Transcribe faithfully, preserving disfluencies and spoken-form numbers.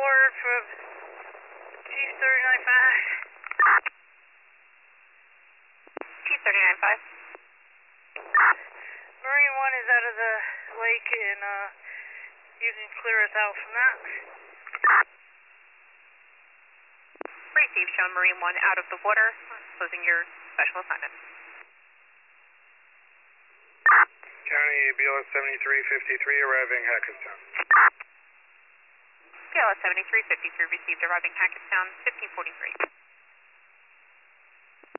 word from Chief thirty-nine five. Chief thirty-nine five. Marine one is out of the lake, and uh, you can clear us out from that. Receive, shown Marine one out of the water, closing your special assignment. County B L S seventy-three fifty-three arriving Hackettstown. B L S seventy-three fifty-three received, arriving Hackettstown, fifteen forty-three.